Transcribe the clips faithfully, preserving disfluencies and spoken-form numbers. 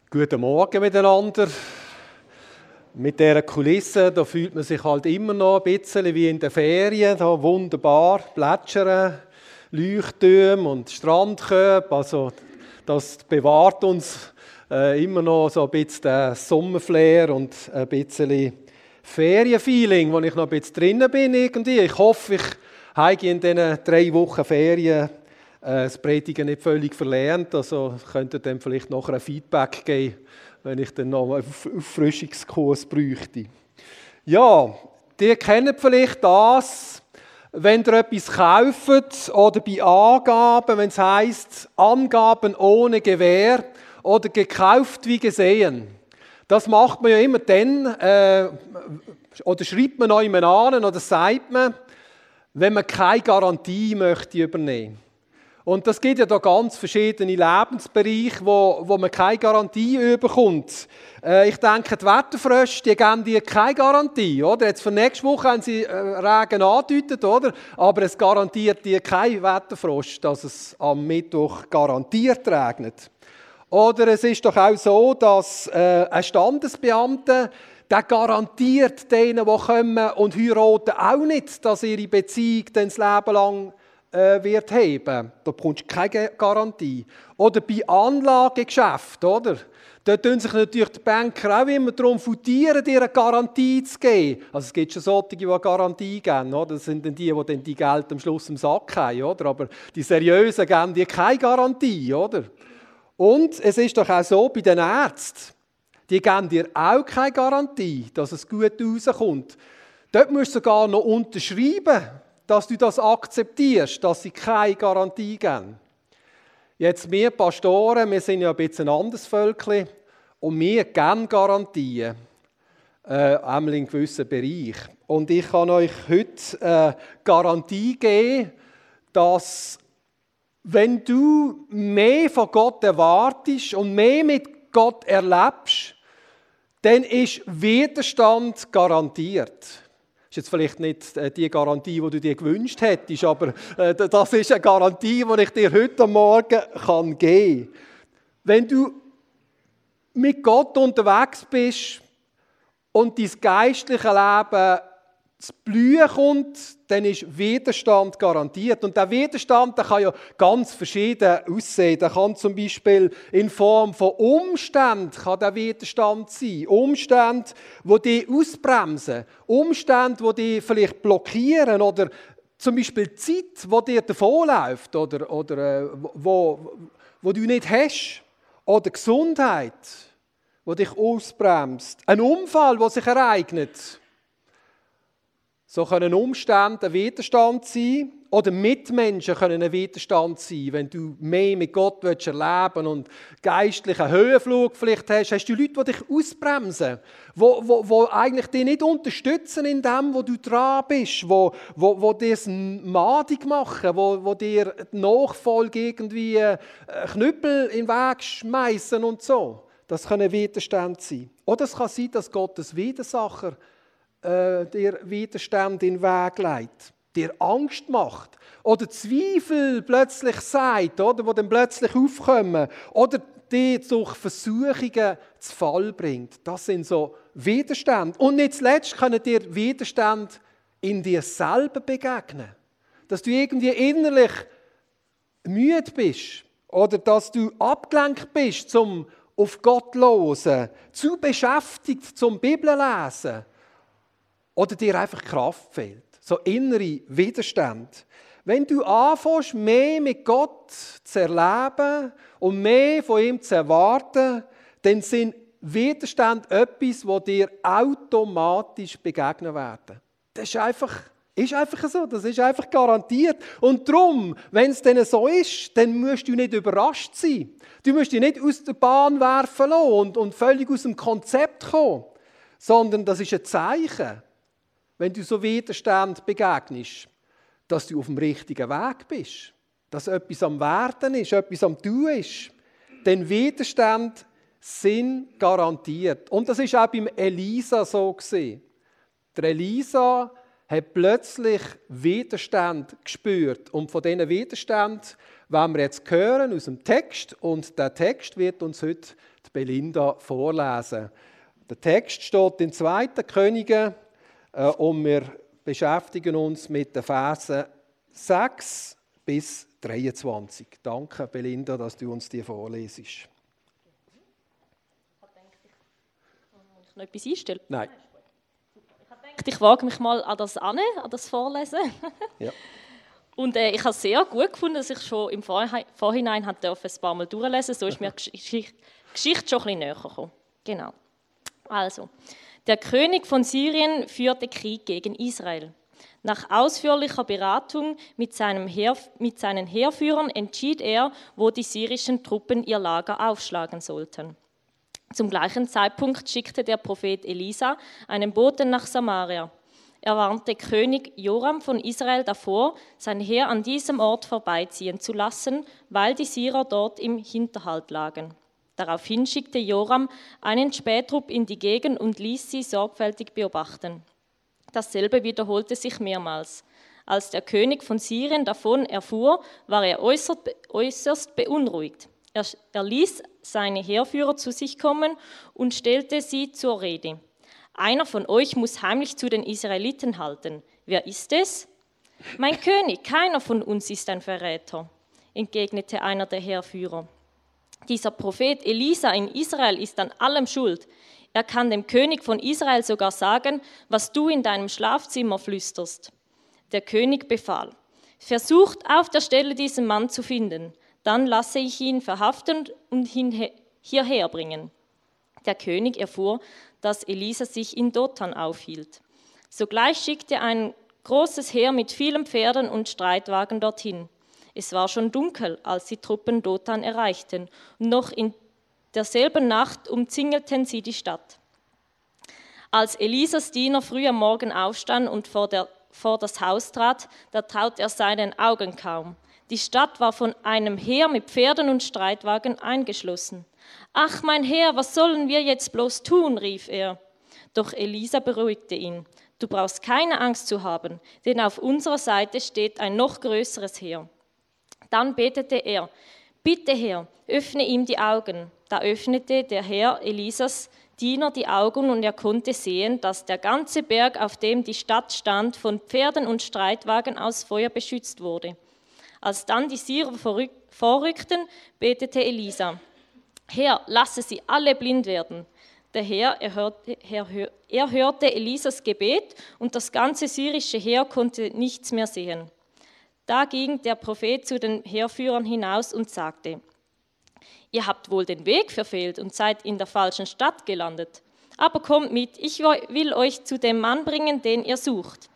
Guten Morgen miteinander. Mit dieser Kulisse, da fühlt man sich halt immer noch ein bisschen wie in den Ferien. Da wunderbar plätschern, Leuchttürme und Strandkörbe. Also das bewahrt uns äh, immer noch so ein bisschen den Sommerflair und ein bisschen Ferienfeeling, wo ich noch ein bisschen drinnen bin irgendwie. Ich hoffe, ich habe in diesen drei Wochen Ferien das Predigen nicht völlig verlernt, also könnte dann vielleicht noch ein Feedback geben, wenn ich dann noch einen Auffrischungskurs bräuchte. Ja, ihr kennt vielleicht das, wenn ihr etwas kauft oder bei Angaben, wenn es heisst, Angaben ohne Gewähr oder gekauft wie gesehen. Das macht man ja immer dann, äh, oder schreibt man noch jemanden an oder sagt man, wenn man keine Garantie möchte übernehmen. Und das gibt ja da ganz verschiedene Lebensbereiche, wo, wo man keine Garantie bekommt. Äh, ich denke, die Wetterfrösche, die geben dir keine Garantie, oder? Jetzt für nächste Woche haben sie äh, Regen angedeutet, oder? Aber es garantiert dir kein Wetterfrosch, dass es am Mittwoch garantiert regnet. Oder es ist doch auch so, dass äh, ein Standesbeamter, der garantiert denen, die kommen und heiraten, auch nicht, dass ihre Beziehung dann das Leben lang wird heben. Da bekommst du keine Garantie. Oder bei Anlagegeschäften, oder? Da tun sich natürlich die Banker auch immer darum futieren, dir eine Garantie zu geben. Also es gibt schon solche, die eine Garantie geben, oder? Das sind dann die, die dann die Geld am Schluss im Sack haben, oder? Aber die Seriösen geben dir keine Garantie, oder? Und es ist doch auch so, bei den Ärzten, die geben dir auch keine Garantie, dass es gut rauskommt. Dort musst du sogar noch unterschreiben, dass du das akzeptierst, dass sie keine Garantie geben. Jetzt wir Pastoren, wir sind ja ein bisschen ein anderes Völkchen und wir geben Garantien, äh, einmal in gewissen Bereich. Und ich kann euch heute eine Garantie geben, dass wenn du mehr von Gott erwartest und mehr mit Gott erlebst, dann ist Widerstand garantiert. Das ist jetzt vielleicht nicht die Garantie, die du dir gewünscht hättest, aber das ist eine Garantie, die ich dir heute Morgen geben kann. Wenn du mit Gott unterwegs bist und dein geistliches Leben zu blühen kommt, dann ist Widerstand garantiert. Und der Widerstand, der kann ja ganz verschieden aussehen. Der kann zum Beispiel in Form von Umständen kann der Widerstand sein. Umstände, die dich ausbremsen. Umstände, die dich vielleicht blockieren. Oder zum Beispiel die Zeit, die dir davonläuft. Oder, oder äh, wo, wo du nicht hast. Oder Gesundheit, die dich ausbremst. Ein Unfall, der sich ereignet. So können Umstände ein Widerstand sein oder Mitmenschen können ein Widerstand sein. Wenn du mehr mit Gott erleben willst und geistlichen Höhenflug vielleicht hast, hast du Leute, die dich ausbremsen, die, die, die eigentlich dich nicht unterstützen in dem, wo du dran bist, die, die, die dir es madig machen, die, die dir die Nachfolge irgendwie Knüppel in den Weg schmeißen und so. Das können Widerstände sein. Oder es kann sein, dass Gottes Widersacher dir Widerstand in den Weg leitet, dir Angst macht oder Zweifel plötzlich sagt, oder, die dann plötzlich aufkommen oder dich durch Versuchungen zu Fall bringt. Das sind so Widerstände. Und nicht zuletzt können dir Widerstände in dir selber begegnen. Dass du irgendwie innerlich müde bist oder dass du abgelenkt bist zum auf Gott hören, zu beschäftigt zum Bibel lesen. Oder dir einfach Kraft fehlt. So innere Widerstand. Wenn du anfängst, mehr mit Gott zu erleben und mehr von ihm zu erwarten, dann sind Widerstände etwas, das dir automatisch begegnen werden. Das ist einfach, ist einfach so, das ist einfach garantiert. Und darum, wenn es dann so ist, dann musst du nicht überrascht sein. Du musst dich nicht aus der Bahn werfen lassen und, und völlig aus dem Konzept kommen, sondern das ist ein Zeichen. Wenn du so Widerstand begegnest, dass du auf dem richtigen Weg bist, dass etwas am Werden ist, etwas am Tun ist, denn Widerstände sind garantiert. Und das ist auch beim Elisa so gewesen. Der Elisa hat plötzlich Widerstand gespürt und von diesen Widerständen wollen wir jetzt hören aus dem Text. Und der Text wird uns heute die Belinda vorlesen. Der Text steht in zweiten Könige äh, und wir beschäftigen uns mit den Versen sechs bis dreiundzwanzig. Danke, Belinda, dass du uns die vorlesest. Ich noch etwas einstellen? Nein. Ich habe gedacht, ich wage mich mal an das an, an das Vorlesen. Ja. Und äh, ich habe es sehr gut gefunden, dass ich schon im Vorhinein ein paar Mal durchlesen durfte. So ist mir die Geschichte, Geschichte schon ein bisschen näher gekommen. Genau. Also, der König von Syrien führte Krieg gegen Israel. Nach ausführlicher Beratung mit, seinem Heer, mit seinen Heerführern entschied er, wo die syrischen Truppen ihr Lager aufschlagen sollten. Zum gleichen Zeitpunkt schickte der Prophet Elisa einen Boten nach Samaria. Er warnte König Joram von Israel davor, sein Heer an diesem Ort vorbeiziehen zu lassen, weil die Syrer dort im Hinterhalt lagen. Daraufhin schickte Joram einen Spähtrupp in die Gegend und ließ sie sorgfältig beobachten. Dasselbe wiederholte sich mehrmals. Als der König von Syrien davon erfuhr, war er äußerst, äußerst beunruhigt. Er, er ließ seine Heerführer zu sich kommen und stellte sie zur Rede. Einer von euch muss heimlich zu den Israeliten halten. Wer ist es? Mein König, keiner von uns ist ein Verräter, entgegnete einer der Heerführer. Dieser Prophet Elisa in Israel ist an allem schuld. Er kann dem König von Israel sogar sagen, was du in deinem Schlafzimmer flüsterst. Der König befahl: Versucht auf der Stelle diesen Mann zu finden, dann lasse ich ihn verhaften und hierher bringen. Der König erfuhr, dass Elisa sich in Dothan aufhielt. Sogleich schickte er ein großes Heer mit vielen Pferden und Streitwagen dorthin. Es war schon dunkel, als die Truppen Dothan erreichten, und noch in derselben Nacht umzingelten sie die Stadt. Als Elisas Diener früh am Morgen aufstand und vor, der, vor das Haus trat, da traute er seinen Augen kaum. Die Stadt war von einem Heer mit Pferden und Streitwagen eingeschlossen. »Ach, mein Herr, was sollen wir jetzt bloß tun?« rief er. Doch Elisa beruhigte ihn. »Du brauchst keine Angst zu haben, denn auf unserer Seite steht ein noch größeres Heer.« Dann betete er: »Bitte, Herr, öffne ihm die Augen.« Da öffnete der Herr Elisas Diener die Augen und er konnte sehen, dass der ganze Berg, auf dem die Stadt stand, von Pferden und Streitwagen aus Feuer beschützt wurde. Als dann die Syrer vorrückten, betete Elisa: »Herr, lasse sie alle blind werden.« Der Herr erhörte, er hörte Elisas Gebet und das ganze syrische Heer konnte nichts mehr sehen. Da ging der Prophet zu den Heerführern hinaus und sagte: »Ihr habt wohl den Weg verfehlt und seid in der falschen Stadt gelandet. Aber kommt mit, ich will euch zu dem Mann bringen, den ihr sucht.«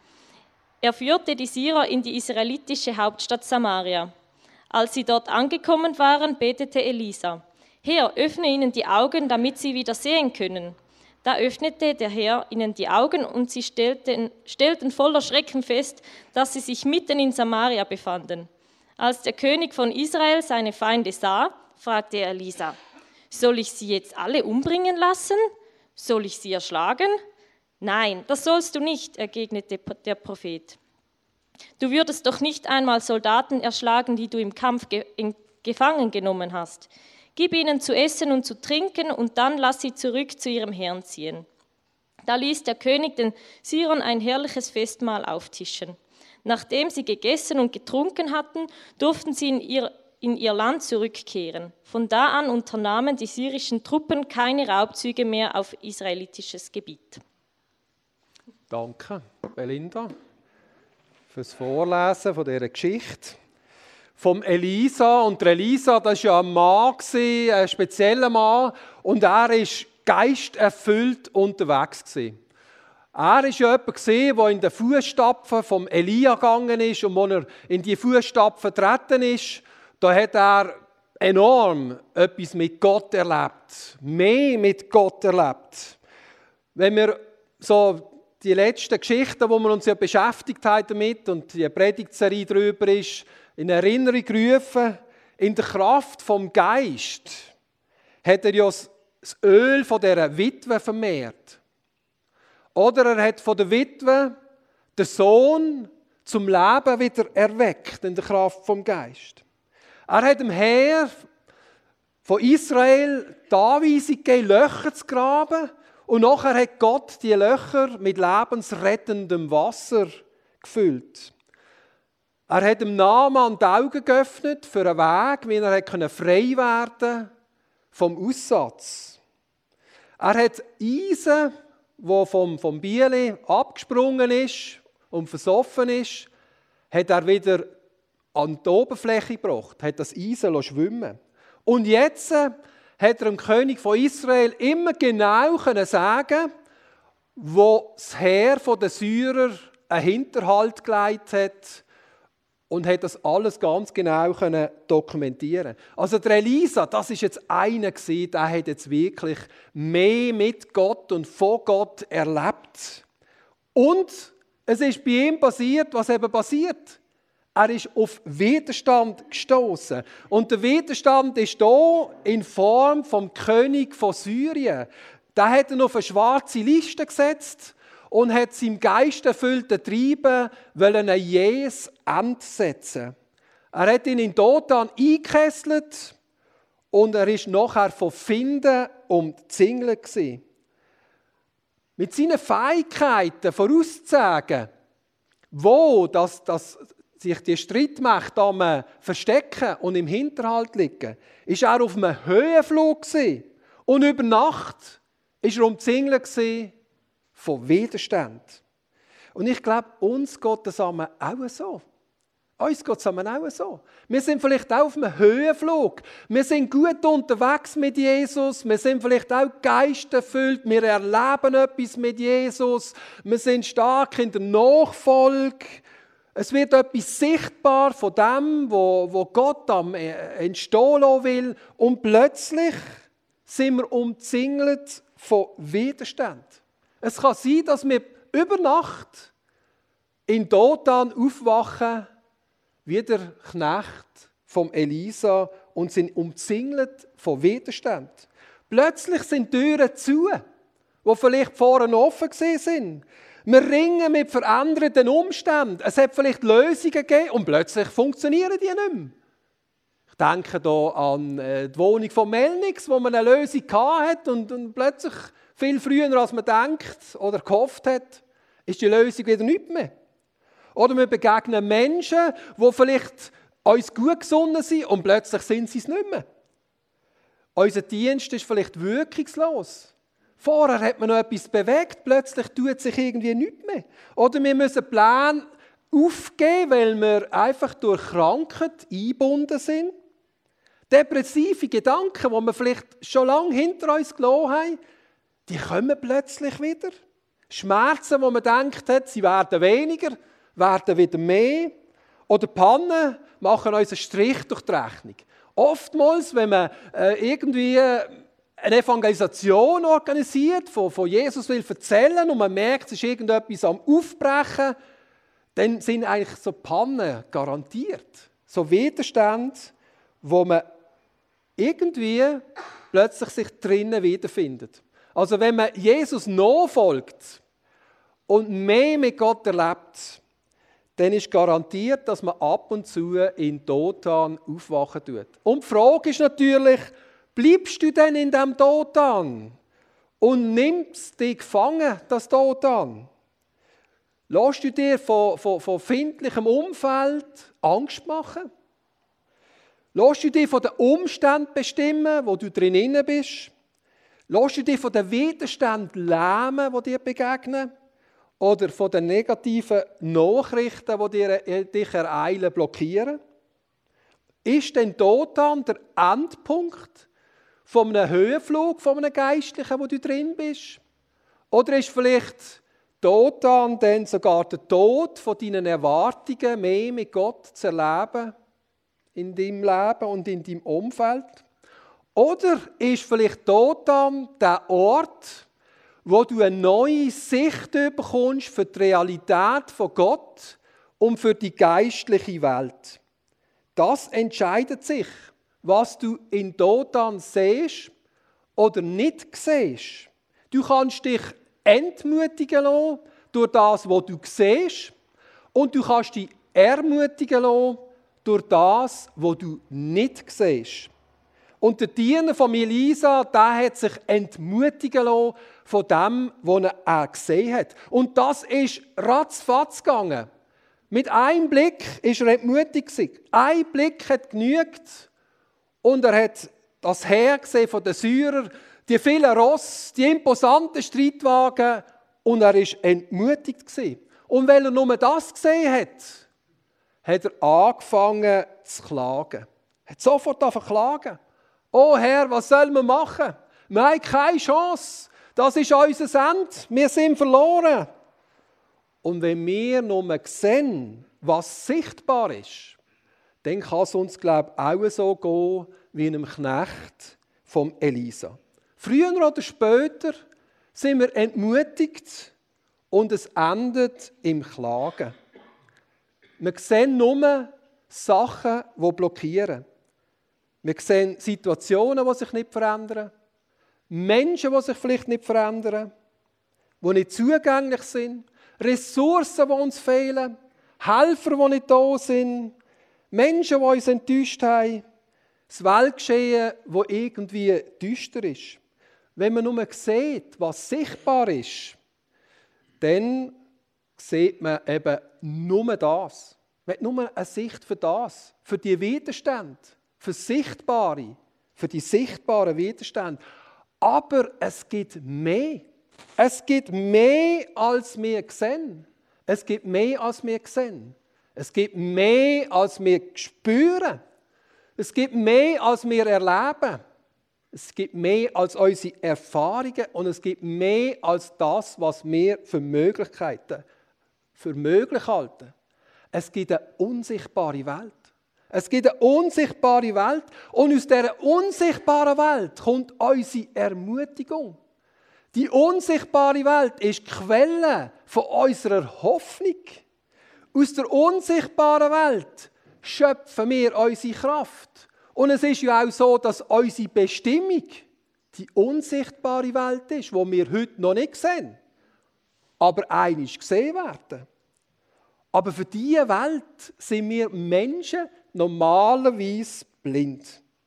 Er führte die Syrer in die israelitische Hauptstadt Samaria. Als sie dort angekommen waren, betete Elisa: »Herr, öffne ihnen die Augen, damit sie wieder sehen können.« Da öffnete der Herr ihnen die Augen und sie stellten, stellten voller Schrecken fest, dass sie sich mitten in Samaria befanden. Als der König von Israel seine Feinde sah, fragte er Elisa: »Soll ich sie jetzt alle umbringen lassen? Soll ich sie erschlagen?« »Nein, das sollst du nicht«, entgegnete der Prophet. »Du würdest doch nicht einmal Soldaten erschlagen, die du im Kampf ge- in gefangen genommen hast. Gib ihnen zu essen und zu trinken und dann lass sie zurück zu ihrem Herrn ziehen.« Da ließ der König den Syrern ein herrliches Festmahl auftischen. Nachdem sie gegessen und getrunken hatten, durften sie in ihr, in ihr Land zurückkehren. Von da an unternahmen die syrischen Truppen keine Raubzüge mehr auf israelitisches Gebiet. Danke, Belinda, fürs Vorlesen von dieser Geschichte. Vom Elisa. Und der Elisa, das war ja ein Mann, ein spezieller Mann. Und er war geisterfüllt unterwegs. Er war ja jemand, der in den Fußstapfen vom Elia gegangen ist. Und als er in die Fußstapfen getreten ist, da hat er enorm etwas mit Gott erlebt. Mehr mit Gott erlebt. Wenn wir so die letzten Geschichten, wo wir uns ja beschäftigt haben damit und die Predigtserie darüber ist, in Erinnerung gerufen, in der Kraft vom Geist hat er ja das Öl von dieser Witwe vermehrt. Oder er hat von der Witwe den Sohn zum Leben wieder erweckt in der Kraft vom Geist. Er hat dem Heer von Israel die Anweisung gegeben, Löcher zu graben. Und nachher hat Gott die Löcher mit lebensrettendem Wasser gefüllt. Er hat dem Naaman die Augen geöffnet für einen Weg, wie er frei werden vom Aussatz. Er hat Eisen, wo vom, vom Bieli abgesprungen ist und versoffen ist, hat er wieder an die Oberfläche gebracht, hat das Eisen schwimmen. Und jetzt hat er dem König von Israel immer genau sagen, wo das Heer der Syrer einen Hinterhalt gelegt hat und hat das alles ganz genau dokumentieren. Also der Elisa, das ist jetzt einer gewesen, der hat jetzt wirklich mehr mit Gott und von Gott erlebt. Und es ist bei ihm passiert, was eben passiert. Er ist auf Widerstand gestoßen. Und der Widerstand ist hier in Form vom König von Syrien. Der hat ihn auf eine schwarze Liste gesetzt und hat seinem geisterfüllten Treiben einen jähes Ende setzen. Er hat ihn in Dothan eingekesselt und er ist nachher von Finden umzingelt gewesen. Mit seinen Fähigkeiten vorauszusagen, wo das, das sich die Streitmächte am Verstecken und im Hinterhalt liegen, ist er auf einem Höhenflug gewesen. Und über Nacht ist er umzingelt gewesen von Widerstand. Und ich glaube, uns geht das auch so. Uns geht es auch so. Wir sind vielleicht auch auf einem Höhenflug. Wir sind gut unterwegs mit Jesus. Wir sind vielleicht auch geisterfüllt. Wir erleben etwas mit Jesus. Wir sind stark in der Nachfolge. Es wird etwas sichtbar von dem, wo, wo Gott am entstehen lassen will. Und plötzlich sind wir umzingelt von Widerstand. Es kann sein, dass wir über Nacht in Dothan aufwachen, wie der Knecht vom Elisa, und sind umzingelt von Widerstand. Plötzlich sind Türen zu, die vielleicht vorher offen waren. Wir ringen mit veränderten Umständen. Es hat vielleicht Lösungen gegeben und plötzlich funktionieren die nicht mehr. Ich denke hier an die Wohnung von Melnix, wo man eine Lösung hatte und, und plötzlich viel früher, als man denkt oder gehofft hat, ist die Lösung wieder nicht mehr. Oder wir begegnen Menschen, die vielleicht uns gut gesonnen sind und plötzlich sind sie es nicht mehr. Unser Dienst ist vielleicht wirkungslos. Vorher hat man noch etwas bewegt, plötzlich tut sich irgendwie nichts mehr. Oder wir müssen Pläne aufgeben, weil wir einfach durch Krankheit eingebunden sind. Depressive Gedanken, die wir vielleicht schon lange hinter uns gelassen haben, die kommen plötzlich wieder. Schmerzen, wo man denkt hat, sie werden weniger, werden wieder mehr. Oder Pannen machen uns einen Strich durch die Rechnung. Oftmals, wenn man äh, irgendwie eine Evangelisation organisiert, von, von Jesus will erzählen und man merkt, es ist irgendetwas am Aufbrechen, dann sind eigentlich so Pannen garantiert. So Widerstände, wo man irgendwie plötzlich sich drinnen wiederfindet. Also wenn man Jesus nachfolgt und mehr mit Gott erlebt, dann ist garantiert, dass man ab und zu in Dothan aufwachen tut. Und die Frage ist natürlich, bleibst du denn in diesem Dothan und nimmst dich gefangen, das Dothan? Lässt du dir von, von, von findlichem Umfeld Angst machen? Lässt du dich von den Umständen bestimmen, wo du drin bist? Lässt du dich von den Widerständen lähmen, die dir begegnen? Oder von den negativen Nachrichten, die dir, dich ereilen, blockieren? Ist denn Dothan der Endpunkt von einem Höhenflug, von einem Geistlichen, wo du drin bist? Oder ist vielleicht Dothan dann sogar der Tod von deinen Erwartungen, mehr mit Gott zu erleben in deinem Leben und in deinem Umfeld? Oder ist vielleicht Dothan der Ort, wo du eine neue Sicht bekommst für die Realität von Gott und für die geistliche Welt? Das entscheidet sich, was du in Dothan siehst oder nicht siehst. Du kannst dich entmutigen lassen durch das, was du siehst, und du kannst dich ermutigen lassen durch das, was du nicht siehst. Und der Diener von Elisa, der hat sich entmutigen lassen von dem, was er gesehen hat. Und das ist ratzfatz gegangen. Mit einem Blick war er entmutigt. Ein Blick hat genügt. Und er hat das Heer gesehen von den Syrern, die vielen Ross, die imposanten Streitwagen. Und er war entmutigt. Und weil er nur das gesehen hat, hat er angefangen zu klagen. Er hat sofort angefangen zu klagen. Oh Herr, was sollen wir machen? Wir haben keine Chance. Das ist unser Ende. Wir sind verloren. Und wenn wir nur sehen, was sichtbar ist, dann kann es uns, glaube ich, auch so gehen wie einem Knecht vom Elisa. Früher oder später sind wir entmutigt und es endet im Klagen. Wir sehen nur Sachen, die blockieren. Wir sehen Situationen, die sich nicht verändern. Menschen, die sich vielleicht nicht verändern. Die nicht zugänglich sind. Ressourcen, die uns fehlen. Helfer, die nicht da sind. Menschen, die uns enttäuscht haben. Das Weltgeschehen, das irgendwie düster ist. Wenn man nur sieht, was sichtbar ist, dann sieht man eben nur das. Man hat nur eine Sicht für das, für die Widerstände, für Sichtbare, für die sichtbaren Widerstände. Aber es gibt mehr. Es gibt mehr, als wir sehen. Es gibt mehr, als wir sehen. Es gibt mehr, als wir spüren. Es gibt mehr, als wir erleben. Es gibt mehr als unsere Erfahrungen und es gibt mehr als das, was wir für Möglichkeiten, für möglich halten. Es gibt eine unsichtbare Welt. Es gibt eine unsichtbare Welt und aus dieser unsichtbaren Welt kommt unsere Ermutigung. Die unsichtbare Welt ist die Quelle von unserer Hoffnung. Aus der unsichtbaren Welt schöpfen wir unsere Kraft. Und es ist ja auch so, dass unsere Bestimmung die unsichtbare Welt ist, die wir heute noch nicht sehen, aber einmal gesehen werden. Aber für diese Welt sind wir Menschen normalerweise blind.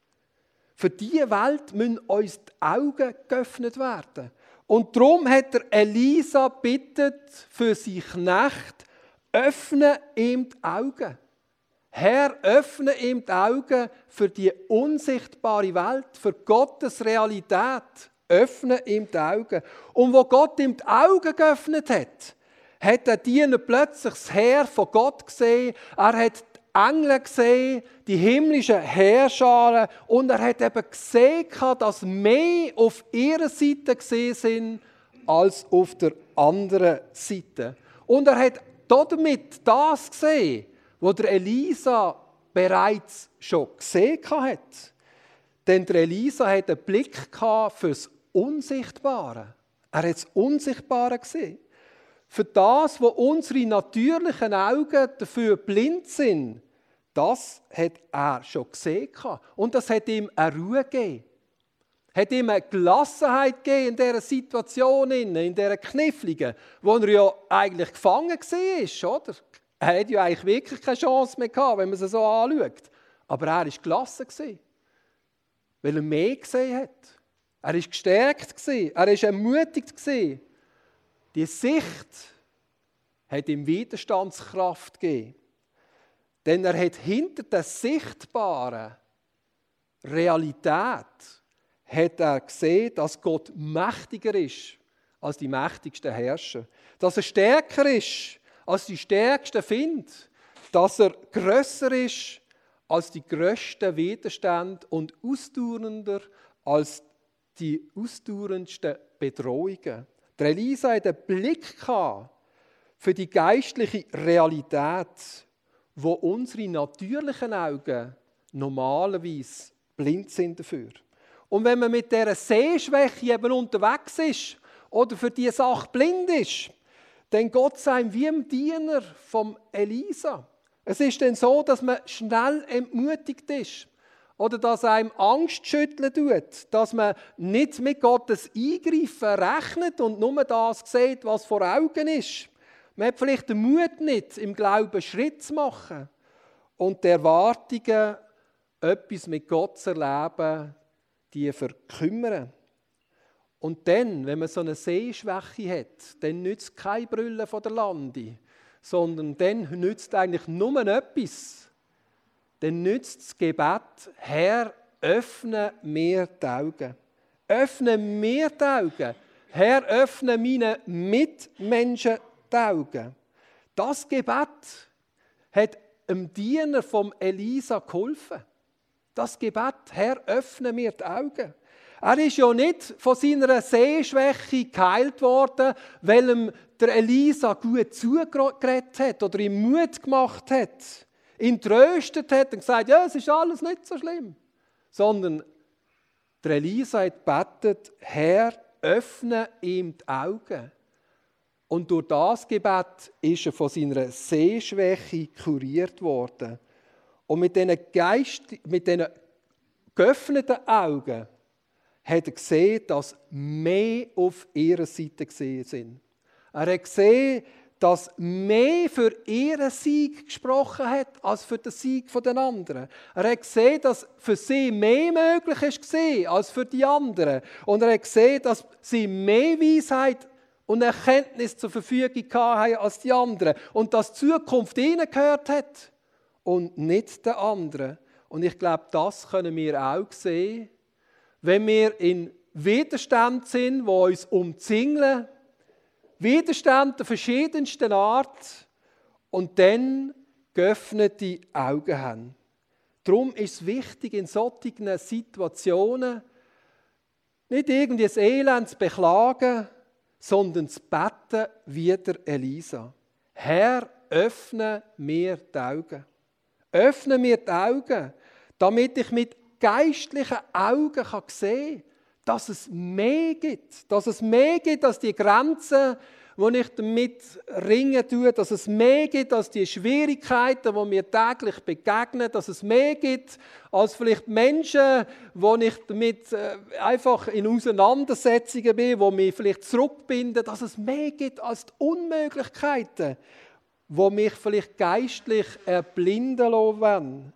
Für diese Welt müssen uns die Augen geöffnet werden. Und darum hat er Elisa bittet für seinen Knecht, öffne ihm die Augen. Herr, öffne ihm die Augen für die unsichtbare Welt, für Gottes Realität. Öffne ihm die Augen. Und wo Gott ihm die Augen geöffnet hat, hat der Diener plötzlich das Heer von Gott gesehen. Er hat die Engel gesehen, die himmlischen Heerscharen. Und er hat eben gesehen, dass mehr auf ihrer Seite gesehen sind, als auf der anderen Seite. Und er hat damit das gesehen, was der Elisa bereits schon gesehen hat. Denn der Elisa hatte einen Blick für das Unsichtbare. Er hat das Unsichtbare gesehen. Für das, wo unsere natürlichen Augen dafür blind sind, das hat er schon gesehen. Und das hat ihm eine Ruhe gegeben. Hat ihm eine Gelassenheit gegeben in dieser Situation, in dieser kniffligen, wo er ja eigentlich gefangen war, oder? Er hat ja eigentlich wirklich keine Chance mehr gehabt, wenn man es so anschaut. Aber er war gelassen, weil er mehr gesehen hat. Er war gestärkt, er war ermutigt. Die Sicht hat ihm Widerstandskraft gegeben. Denn er hat hinter der sichtbaren Realität hat er gesehen, dass Gott mächtiger ist als die mächtigsten Herrscher. Dass er stärker ist als die stärksten Finde. Dass er grösser ist als die grössten Widerstände und ausdauernder als die ausdauerndsten Bedrohungen. Der Elisa hatte einen Blick für die geistliche Realität, wo unsere natürlichen Augen normalerweise blind sind dafür. Und wenn man mit dieser Sehschwäche eben unterwegs ist oder für diese Sache blind ist, dann geht es einem wie im Diener vom Elisa. Es ist dann so, dass man schnell entmutigt ist oder dass einem Angst schütteln tut, dass man nicht mit Gottes Eingreifen rechnet und nur das sieht, was vor Augen ist. Man hat vielleicht den Mut nicht, im Glauben Schritt zu machen. und die Erwartungen, etwas mit Gott zu erleben, die verkümmern. Und dann, wenn man so eine Sehschwäche hat, dann nützt kein Brüllen von der Lande, sondern dann nützt eigentlich nur etwas. Dann nützt das Gebet, Herr, öffne mir die Augen. Öffne mir die Augen. Herr, öffne meinen Mitmenschen die Augen. Das Gebet hat dem Diener vom Elisa geholfen. Das Gebet, Herr, öffne mir die Augen. Er ist ja nicht von seiner Sehschwäche geheilt worden, weil ihm der Elisa gut zugeredet hat oder ihm Mut gemacht hat, ihn tröstet hat und gesagt, ja, es ist alles nicht so schlimm. Sondern der Elisa hat gebetet, Herr, öffne ihm die Augen. Und durch das Gebet ist er von seiner Sehschwäche kuriert worden. Und mit diesen, Geist, mit diesen geöffneten Augen hat er gesehen, dass mehr auf ihrer Seite gesehen sind. Er hat gesehen, dass mehr für ihren Sieg gesprochen hat, als für den Sieg der anderen. Er hat gesehen, dass für sie mehr möglich ist als für die anderen. Und er hat gesehen, dass sie mehr Weisheit und Erkenntnis zur Verfügung haben als die anderen. Und dass die Zukunft ihnen gehört hat und nicht den anderen. Und ich glaube, das können wir auch sehen, wenn wir in Widerstand sind, die uns umzingeln, Widerstand der verschiedensten Art und dann geöffnete Augen haben. Darum ist es wichtig, in solchen Situationen nicht irgendwie das Elend zu beklagen, sondern zu beten wie der Elisa. Herr, öffne mir die Augen. Öffne mir die Augen, damit ich mit geistlichen Augen sehen kann, dass es mehr gibt. Dass es mehr gibt als die Grenzen, die ich damit ringen tue. Dass es mehr gibt als die Schwierigkeiten, die mir täglich begegnen. Dass es mehr gibt als vielleicht Menschen, wo ich damit einfach in Auseinandersetzungen bin, die mich vielleicht zurückbinden. Dass es mehr gibt als die Unmöglichkeiten, die mich vielleicht geistlich erblinden lassen.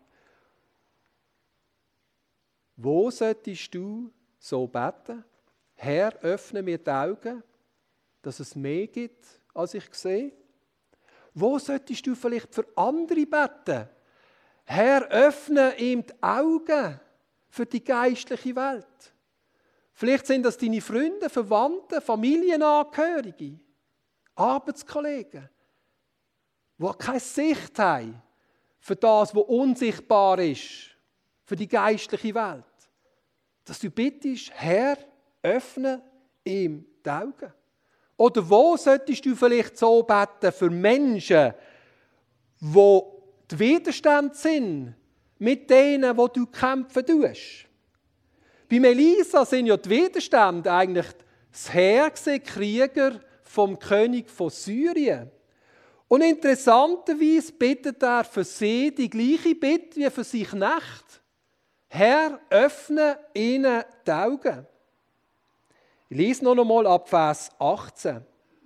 Wo solltest du so beten? Herr, öffne mir die Augen, dass es mehr gibt, als ich sehe. Wo solltest du vielleicht für andere beten? Herr, öffne ihm die Augen für die geistliche Welt. Vielleicht sind das deine Freunde, Verwandte, Familienangehörige, Arbeitskollegen, die keine Sicht haben für das, was unsichtbar ist, für die geistliche Welt. Dass du bittest, Herr, öffne ihm die Augen. Oder wo solltest du vielleicht so beten für Menschen, die die Widerstand sind mit denen, wo du kämpfen tust? Bei Elisa sind ja die Widerstände eigentlich das Heer, die Krieger vom König von Syrien. Und interessanterweise bittet er für sie die gleiche Bitte wie für sich Knecht. Herr, öffne ihnen die Augen. Ich lese noch einmal ab Vers achtzehn.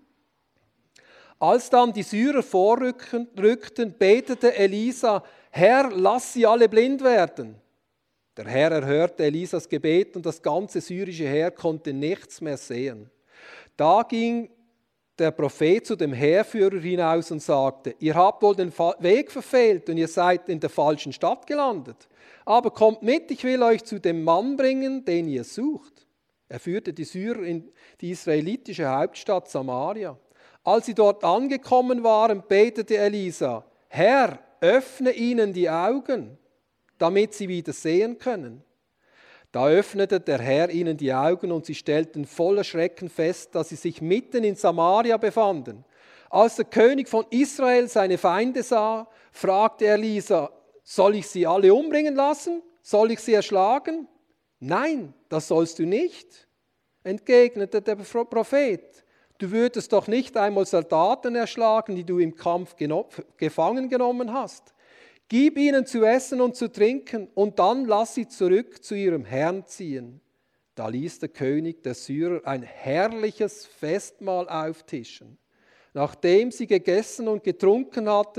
Als dann die Syrer vorrückten, betete Elisa, Herr, lass sie alle blind werden. Der Herr erhörte Elisas Gebet und das ganze syrische Heer konnte nichts mehr sehen. Da ging der Prophet zu dem Heerführer hinaus und sagte, ihr habt wohl den Weg verfehlt und ihr seid in der falschen Stadt gelandet. Aber kommt mit, ich will euch zu dem Mann bringen, den ihr sucht. Er führte die Syrer in die israelitische Hauptstadt Samaria. Als sie dort angekommen waren, betete Elisa, Herr, öffne ihnen die Augen, damit sie wieder sehen können. Da öffnete der Herr ihnen die Augen und sie stellten voller Schrecken fest, dass sie sich mitten in Samaria befanden. Als der König von Israel seine Feinde sah, fragte Elisa, soll ich sie alle umbringen lassen? Soll ich sie erschlagen? Nein, das sollst du nicht, entgegnete der Prophet. Du würdest doch nicht einmal Soldaten erschlagen, die du im Kampf geno- gefangen genommen hast. Gib ihnen zu essen und zu trinken und dann lass sie zurück zu ihrem Herrn ziehen. Da ließ der König der Syrer ein herrliches Festmahl auftischen. Nachdem sie gegessen und getrunken hatten,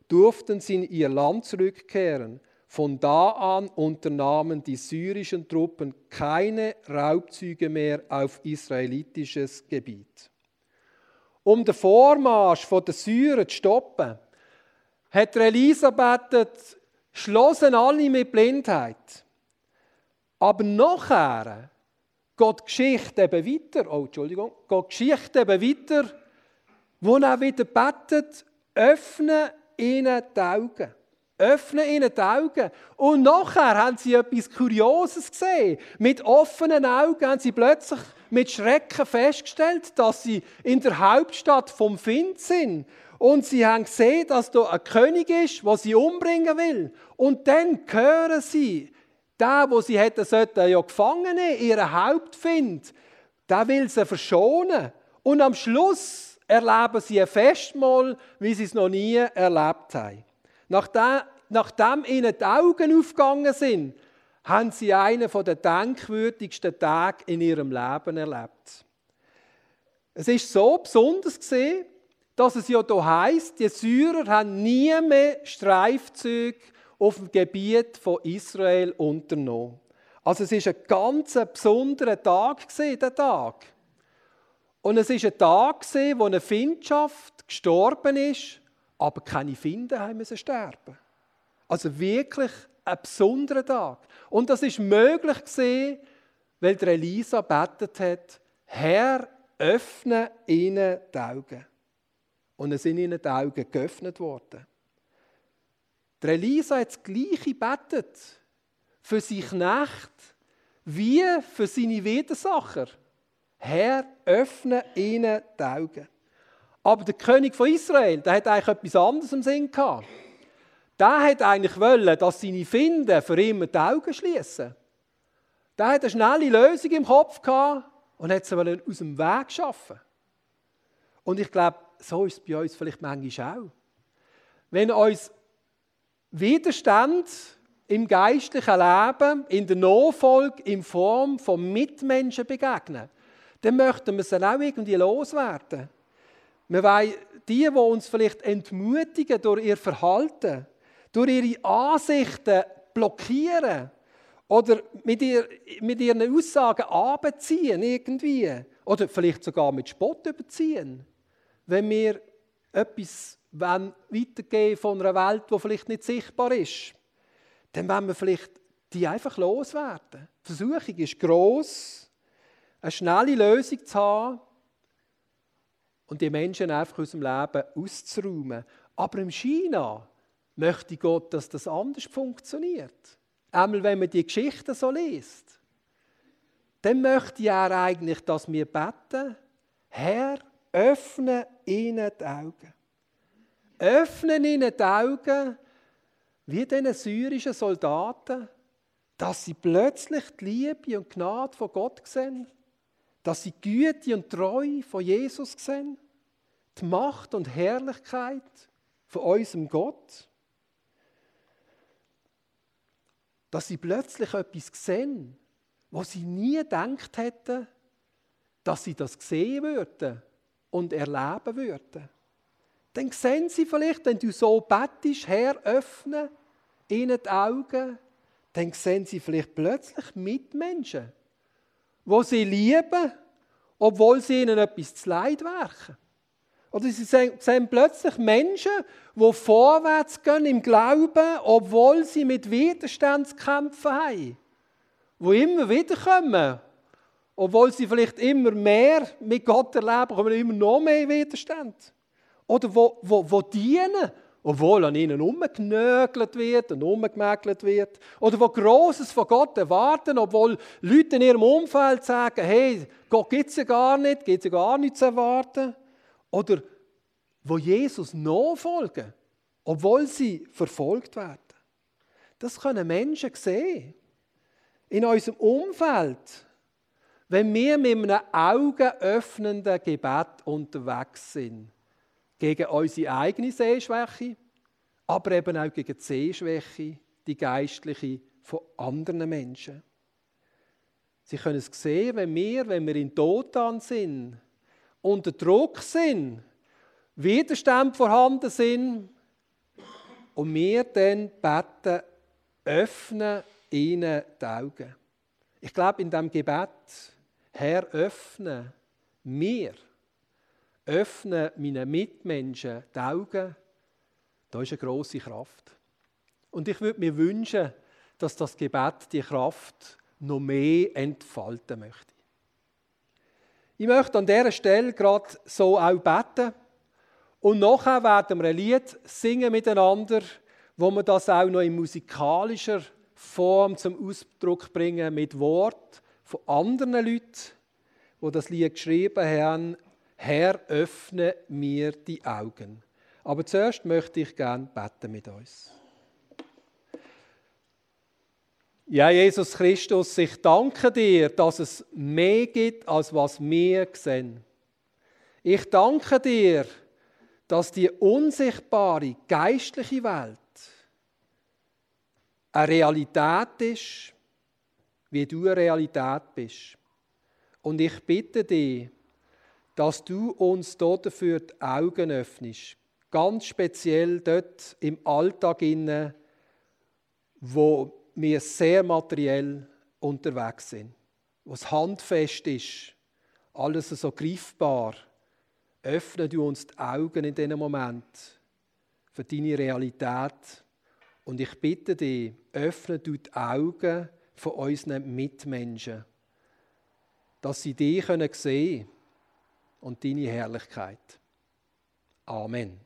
durften sie in ihr Land zurückkehren. Von da an unternahmen die syrischen Truppen keine Raubzüge mehr auf israelitisches Gebiet. Um den Vormarsch der Syrer zu stoppen, hat Elisabeth schlossen alle mit Blindheit. Aber nachher geht die Geschichte eben weiter, oh, Entschuldigung, geht die Geschichte eben weiter, wo er wieder betet, öffne ihnen die Augen. Öffne ihnen die Augen. Und nachher haben sie etwas Kurioses gesehen. Mit offenen Augen haben sie plötzlich mit Schrecken festgestellt, dass sie in der Hauptstadt vom Find sind. Und sie haben gesehen, dass da ein König ist, der sie umbringen will. Und dann hören sie, der, wo sie hätten sollten, ja gefangen nehmen, ihren Hauptfind, der will sie verschonen. Und am Schluss erleben sie ein Festmahl, wie sie es noch nie erlebt haben. Nachdem, nachdem ihnen die Augen aufgegangen sind, haben sie einen der denkwürdigsten Tage in ihrem Leben erlebt. Es ist so besonders gesehen, dass es ja hier heisst, die Syrer haben nie mehr Streifzüge auf dem Gebiet von Israel unternommen. Also es ist ein ganz besonderer Tag gewesen, der Tag. Und es ist ein Tag gewesen, wo eine Findschaft gestorben ist, aber keine Finde haben müssen sterben. Also wirklich ein besonderer Tag. Und das ist möglich gewesen, weil der Elisa betet hat, Herr, öffne ihnen die Augen. Und es sind ihnen die Augen geöffnet worden. Der Elisa hat das Gleiche gebetet für seine Knechte wie für seine Widersacher. Herr, öffne ihnen die Augen. Aber der König von Israel, der hat eigentlich etwas anderes im Sinn gehabt. Der hat eigentlich wollen, dass seine Finde für immer die Augen schließen. Der hat eine schnelle Lösung im Kopf gehabt und hat sie aus dem Weg schaffen. Und ich glaube, so ist es bei uns vielleicht manchmal auch. Wenn uns Widerstand im geistlichen Leben, in der Nachfolge, in Form von Mitmenschen begegnen, dann möchten wir sie auch irgendwie loswerden. Wir wollen die, die uns vielleicht entmutigen durch ihr Verhalten, durch ihre Ansichten blockieren oder mit, ihr, mit ihren Aussagen anbeziehen irgendwie oder vielleicht sogar mit Spott überziehen, wenn wir etwas weitergeben von einer Welt, die vielleicht nicht sichtbar ist, dann wollen wir vielleicht die einfach loswerden. Die Versuchung ist gross, eine schnelle Lösung zu haben und die Menschen einfach aus dem Leben auszuräumen. Aber im China möchte Gott, dass das anders funktioniert. Einmal, wenn man die Geschichten so liest, dann möchte er eigentlich, dass wir beten, Herr, öffne ihnen die Augen. Öffne ihnen die Augen, wie diesen syrischen Soldaten, dass sie plötzlich die Liebe und Gnade von Gott sehen, dass sie die Güte und Treue von Jesus sehen, die Macht und Herrlichkeit von unserem Gott. Dass sie plötzlich etwas sehen, was sie nie gedacht hätten, dass sie das sehen würden und erleben würden. Dann sehen sie vielleicht, wenn du so bettest, Herr, öffne ihnen die Augen, dann sehen sie vielleicht plötzlich Mitmenschen, die sie lieben, obwohl sie ihnen etwas zu Leid werken. Oder sie sehen plötzlich Menschen, die vorwärts gehen im Glauben, obwohl sie mit Widerstand zu kämpfen haben. Die immer wieder kommen. Obwohl sie vielleicht immer mehr mit Gott erleben, kommen immer noch mehr Widerstand. Oder wo, wo, wo dienen, obwohl an ihnen umgenögelt wird und umgemägelt wird. Oder wo Grosses von Gott erwarten, obwohl Leute in ihrem Umfeld sagen, hey, Gott gibt es ja gar nicht, gibt es ja gar nichts zu erwarten. Oder wo Jesus nachfolgen, obwohl sie verfolgt werden. Das können Menschen sehen. In unserem Umfeld, wenn wir mit einem augenöffnenden Gebet unterwegs sind. Gegen unsere eigene Sehschwäche, aber eben auch gegen die Sehschwäche, die geistliche von anderen Menschen. Sie können es sehen, wenn wir, wenn wir in Totan sind, unter Druck sind, Widerstand vorhanden sind, Und wir dann beten, öffne ihnen die Augen. Ich glaube, in diesem Gebet, Herr, öffne mir, öffne meinen Mitmenschen die Augen, da ist eine grosse Kraft. Und ich würde mir wünschen, dass das Gebet die Kraft noch mehr entfalten möchte. Ich möchte an dieser Stelle gerade so auch beten. Und nachher werden wir ein Lied singen miteinander, wo wir das auch noch in musikalischer Form zum Ausdruck bringen, mit Wort von anderen Leuten, die das Lied geschrieben haben. Herr, öffne mir die Augen. Aber zuerst möchte ich gerne beten mit uns. Ja, Jesus Christus, ich danke dir, dass es mehr gibt, als was wir sehen. Ich danke dir, dass die unsichtbare, geistliche Welt eine Realität ist, wie du eine Realität bist. Und ich bitte dich, dass du uns dafür die Augen öffnest, ganz speziell dort im Alltag, wo wir sehr materiell unterwegs sind, wo es handfest ist, alles so greifbar. Öffne du uns die Augen in diesem Moment für deine Realität. Und ich bitte dich, öffne du die Augen von unseren Mitmenschen, dass sie dich sehen können und deine Herrlichkeit. Amen.